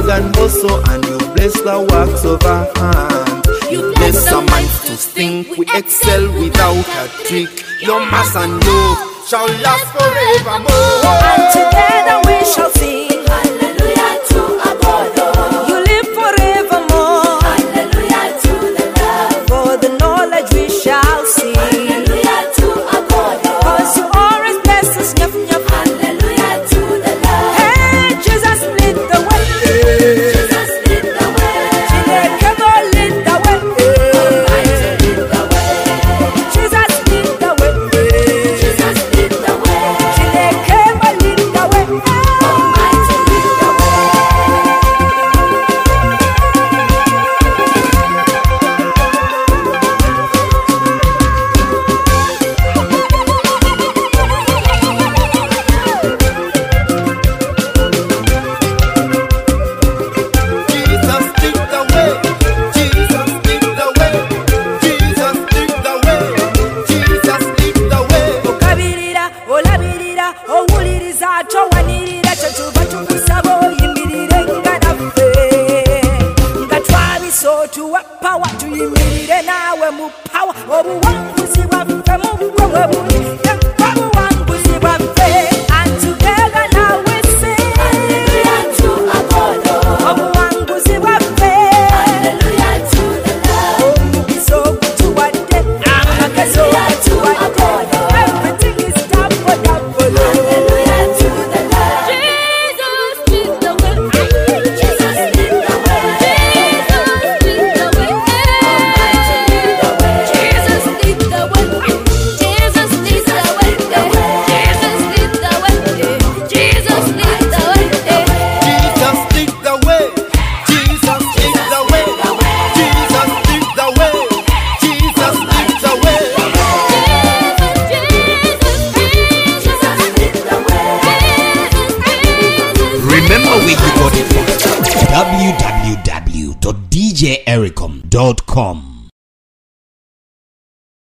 and hustle, and you bless the works of our hands. You bless our minds to think, we excel without a trick. Your mass and love shall last forevermore. And together we shall sing hallelujah to our God. You live forevermore. Hallelujah to the Lord. For the knowledge we shall see. Hallelujah to our God. Cause you always bless us. Hallelujah to the Lord. Hey, Jesus lead the way. Jesus lead the way. Chineke lead the way. Almighty lead the way. Jesus lead the way. Jesus lead the way. Chineke lead the way. Almighty lead the way. Jesus lead the way. Jesus lead the way. Jesus lead the way. Jesus lead the way. Okabirira, olabirira, owuliriza, towanirira, kyetuva tukusaba oyimirire nga naffe. Nga twabiso tuwa pawa, tuyimirire naawe mu pawa. Obuwanguzi bwaffe mu bwo bwe buli, yekka buwanguzi bwaffe. And together now we sing hallelujah to our God. Obuwanguzi bwaffe hallelujah to the Lord. Omukisa ogutuwadde, amagezi ogutuwadde, everything is double, double. Hallelujah to the Lord. Jesus lead the way. Jesus lead the way. Jesus lead the way. Almighty lead the way. Jesus lead the way. Jesus lead the way. Jesus lead the way. Jesus lead the way. Jesus lead the way. Jesus lead the way. Jesus lead the way. Jesus lead the way. Remember where you got it from. www.djericom.com